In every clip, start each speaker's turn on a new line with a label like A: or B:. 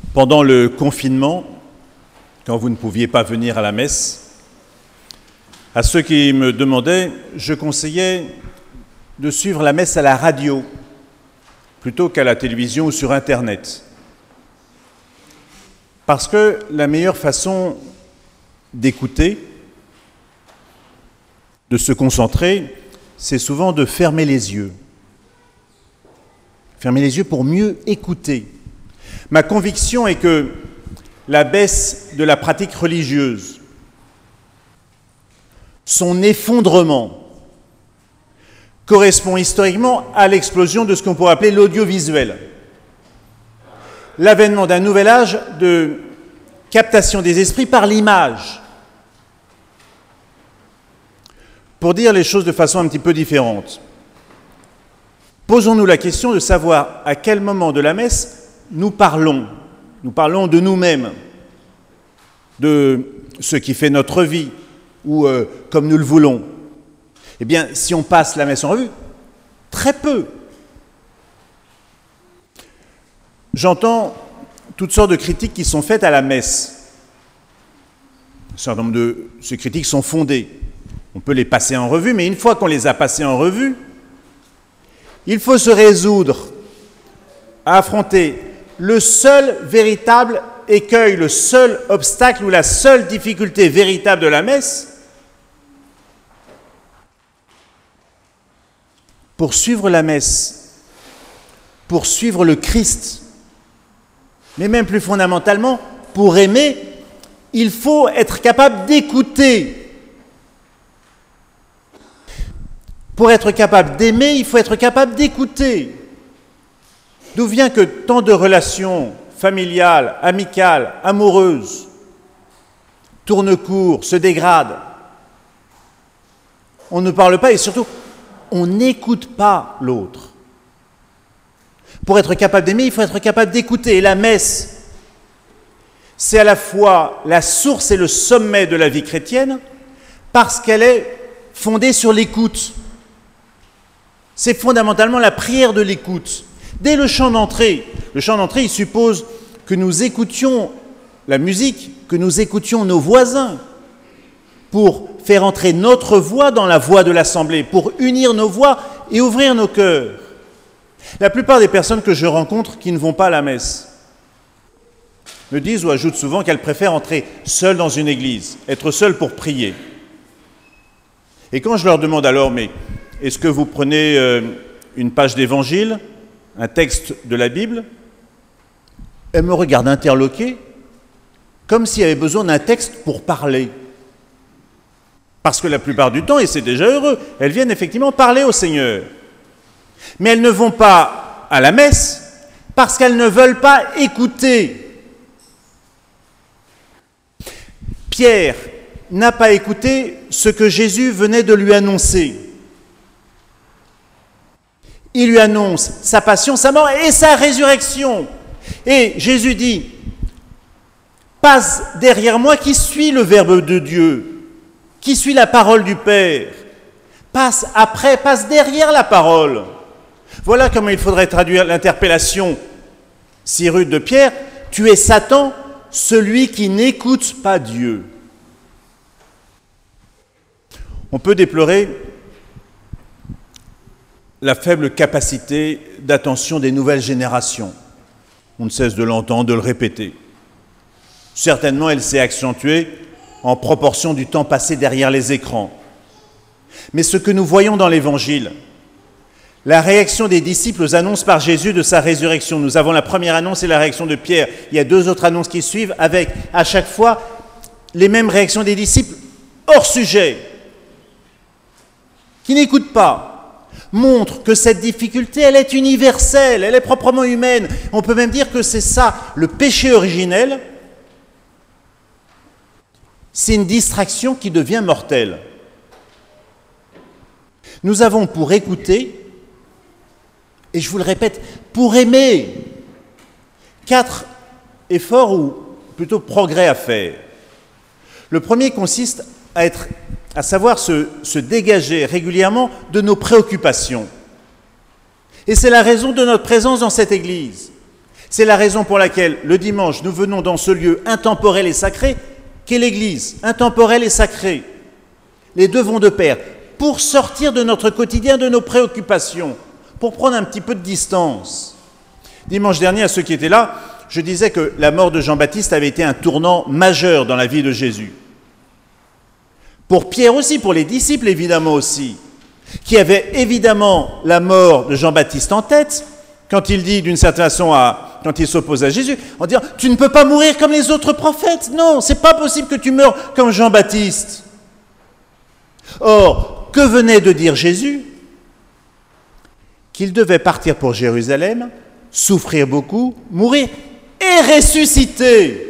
A: Pendant le confinement, quand vous ne pouviez pas venir à la messe, à ceux qui me demandaient, je conseillais de suivre la messe à la radio plutôt qu'à la télévision ou sur Internet. Parce que la meilleure façon d'écouter, de se concentrer, c'est souvent de fermer les yeux. Fermer les yeux pour mieux écouter. Ma conviction est que la baisse de la pratique religieuse, son effondrement, correspond historiquement à l'explosion de ce qu'on pourrait appeler l'audiovisuel. L'avènement d'un nouvel âge de captation des esprits par l'image. Pour dire les choses de façon un petit peu différente, posons-nous la question de savoir à quel moment de la messe nous parlons de nous-mêmes, de ce qui fait notre vie, ou comme nous le voulons. Eh bien, si on passe la messe en revue, très peu. J'entends toutes sortes de critiques qui sont faites à la messe. Un certain nombre de ces critiques sont fondées. On peut les passer en revue, mais une fois qu'on les a passées en revue, il faut se résoudre à affronter le seul véritable écueil, le seul obstacle ou la seule difficulté véritable de la messe. Pour suivre la messe, pour suivre le Christ, mais même plus fondamentalement, pour aimer, il faut être capable d'écouter. Pour être capable d'aimer, il faut être capable d'écouter. D'où vient que tant de relations familiales, amicales, amoureuses tournent court, se dégradent? On ne parle pas et surtout, on n'écoute pas l'autre. Pour être capable d'aimer, il faut être capable d'écouter. Et la messe, c'est à la fois la source et le sommet de la vie chrétienne parce qu'elle est fondée sur l'écoute. C'est fondamentalement la prière de l'écoute. Dès le chant d'entrée, il suppose que nous écoutions la musique, que nous écoutions nos voisins pour faire entrer notre voix dans la voix de l'Assemblée, pour unir nos voix et ouvrir nos cœurs. La plupart des personnes que je rencontre qui ne vont pas à la messe me disent ou ajoutent souvent qu'elles préfèrent entrer seules dans une église, être seules pour prier. Et quand je leur demande alors, mais est-ce que vous prenez une page d'évangile, un texte de la Bible? Elles me regardent interloquées, comme s'il y avait besoin d'un texte pour parler. Parce que la plupart du temps, et c'est déjà heureux, elles viennent effectivement parler au Seigneur. Mais elles ne vont pas à la messe parce qu'elles ne veulent pas écouter. Pierre n'a pas écouté ce que Jésus venait de lui annoncer. Il lui annonce sa passion, sa mort et sa résurrection. Et Jésus dit, passe derrière moi qui suis le Verbe de Dieu, qui suis la parole du Père. Passe après, passe derrière la parole. Voilà comment il faudrait traduire l'interpellation si rude de Pierre. Tu es Satan, celui qui n'écoute pas Dieu. On peut déplorer la faible capacité d'attention des nouvelles générations. On ne cesse de l'entendre, de le répéter. Certainement, elle s'est accentuée en proportion du temps passé derrière les écrans. Mais ce que nous voyons dans l'Évangile, la réaction des disciples aux annonces par Jésus de sa résurrection, nous avons la première annonce et la réaction de Pierre. Il y a deux autres annonces qui suivent avec, à chaque fois, les mêmes réactions des disciples hors sujet, qui n'écoutent pas, montre que cette difficulté, elle est universelle, elle est proprement humaine. On peut même dire que c'est ça, le péché originel, c'est une distraction qui devient mortelle. Nous avons pour écouter, et je vous le répète, pour aimer, 4 efforts ou plutôt progrès à faire. Le premier consiste à savoir se dégager régulièrement de nos préoccupations. Et c'est la raison de notre présence dans cette Église. C'est la raison pour laquelle, le dimanche, nous venons dans ce lieu intemporel et sacré qu'est l'Église, intemporel et sacré. Les deux vont de pair, pour sortir de notre quotidien, de nos préoccupations, pour prendre un petit peu de distance. Dimanche dernier, à ceux qui étaient là, je disais que la mort de Jean-Baptiste avait été un tournant majeur dans la vie de Jésus. Pour Pierre aussi, pour les disciples évidemment aussi, qui avaient évidemment la mort de Jean-Baptiste en tête, quand il dit d'une certaine façon, quand il s'oppose à Jésus, en disant « Tu ne peux pas mourir comme les autres prophètes, non, c'est pas possible que tu meures comme Jean-Baptiste. » Or, que venait de dire Jésus? Qu'il devait partir pour Jérusalem, souffrir beaucoup, mourir et ressusciter.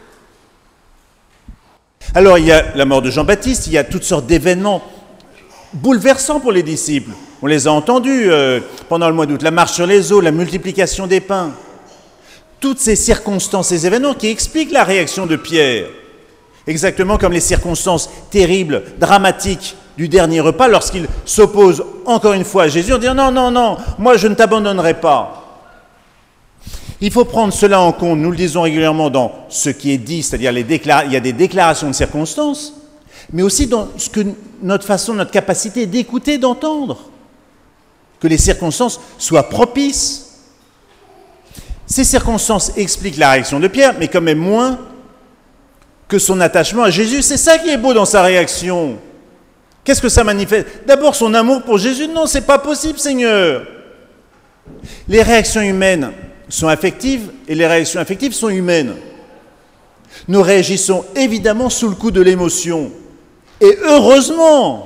A: Alors il y a la mort de Jean-Baptiste, il y a toutes sortes d'événements bouleversants pour les disciples. On les a entendus pendant le mois d'août, la marche sur les eaux, la multiplication des pains. Toutes ces circonstances, ces événements qui expliquent la réaction de Pierre. Exactement comme les circonstances terribles, dramatiques du dernier repas, lorsqu'il s'oppose encore une fois à Jésus en disant « Non, non, non, moi je ne t'abandonnerai pas ». Il faut prendre cela en compte, nous le disons régulièrement dans ce qui est dit, c'est-à-dire il y a des déclarations de circonstances, mais aussi dans ce que notre façon, notre capacité d'écouter, d'entendre, que les circonstances soient propices. Ces circonstances expliquent la réaction de Pierre, mais quand même moins que son attachement à Jésus. C'est ça qui est beau dans sa réaction. Qu'est-ce que ça manifeste? D'abord son amour pour Jésus. Non, c'est pas possible, Seigneur. Les réactions humaines sont affectives et les réactions affectives sont humaines. Nous réagissons évidemment sous le coup de l'émotion. Et heureusement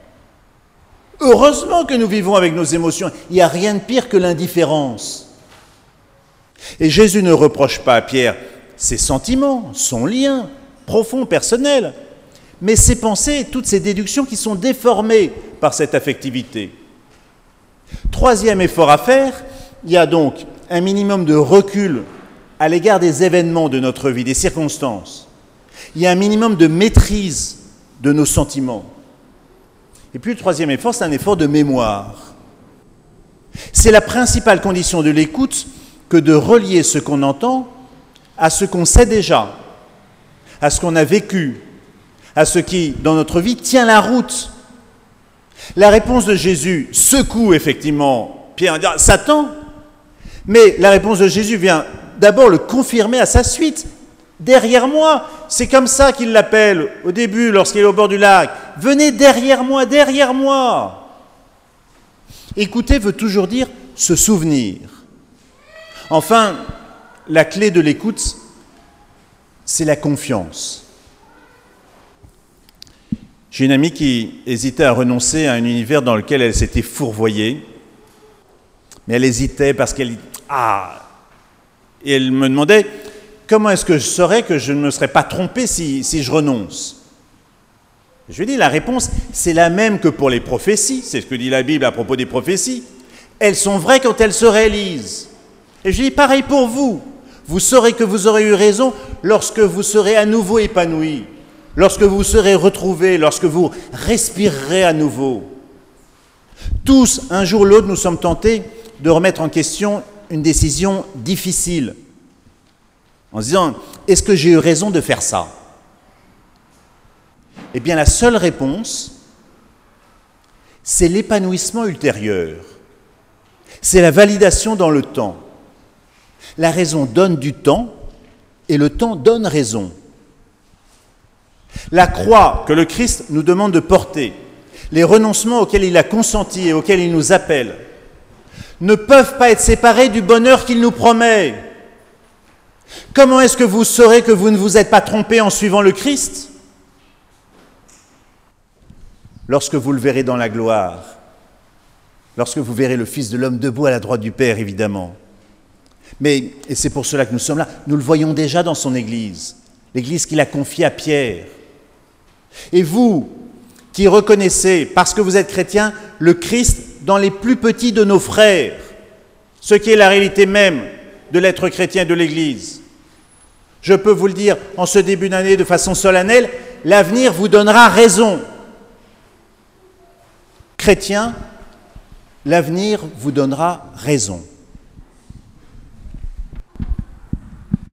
A: que nous vivons avec nos émotions. Il n'y a rien de pire que l'indifférence. Et Jésus ne reproche pas à Pierre ses sentiments, son lien profond, personnel, mais ses pensées, toutes ses déductions qui sont déformées par cette affectivité. Troisième effort à faire, il y a donc un minimum de recul à l'égard des événements de notre vie, des circonstances. Il y a un minimum de maîtrise de nos sentiments. Et puis le troisième effort, c'est un effort de mémoire. C'est la principale condition de l'écoute que de relier ce qu'on entend à ce qu'on sait déjà, à ce qu'on a vécu, à ce qui, dans notre vie, tient la route. La réponse de Jésus secoue effectivement Pierre en disant « Satan !» Mais la réponse de Jésus vient d'abord le confirmer à sa suite. « Derrière moi !» C'est comme ça qu'il l'appelle au début lorsqu'il est au bord du lac. « Venez derrière moi, derrière moi !» Écouter veut toujours dire se souvenir. Enfin, la clé de l'écoute, c'est la confiance. J'ai une amie qui hésitait à renoncer à un univers dans lequel elle s'était fourvoyée, mais elle hésitait parce qu'elle... Et elle me demandait, comment est-ce que je saurais que je ne me serais pas trompé si je renonce? Je lui ai dit, la réponse, c'est la même que pour les prophéties, c'est ce que dit la Bible à propos des prophéties. Elles sont vraies quand elles se réalisent. Et je lui ai dit, pareil pour vous. Vous saurez que vous aurez eu raison lorsque vous serez à nouveau épanoui, lorsque vous serez retrouvés, lorsque vous respirerez à nouveau. Tous, un jour ou l'autre, nous sommes tentés de remettre en question une décision difficile, en se disant, est-ce que j'ai eu raison de faire ça? Eh bien, la seule réponse, c'est l'épanouissement ultérieur. C'est la validation dans le temps. La raison donne du temps et le temps donne raison. La croix que le Christ nous demande de porter, les renoncements auxquels il a consenti et auxquels il nous appelle, ne peuvent pas être séparés du bonheur qu'il nous promet. Comment est-ce que vous saurez que vous ne vous êtes pas trompé en suivant le Christ? Lorsque vous le verrez dans la gloire, lorsque vous verrez le Fils de l'homme debout à la droite du Père, évidemment. Mais, et c'est pour cela que nous sommes là, nous le voyons déjà dans son Église, l'Église qu'il a confiée à Pierre. Et vous, qui reconnaissez, parce que vous êtes chrétiens, le Christ dans les plus petits de nos frères, ce qui est la réalité même de l'être chrétien de l'Église. Je peux vous le dire en ce début d'année de façon solennelle, l'avenir vous donnera raison. Chrétiens, l'avenir vous donnera raison.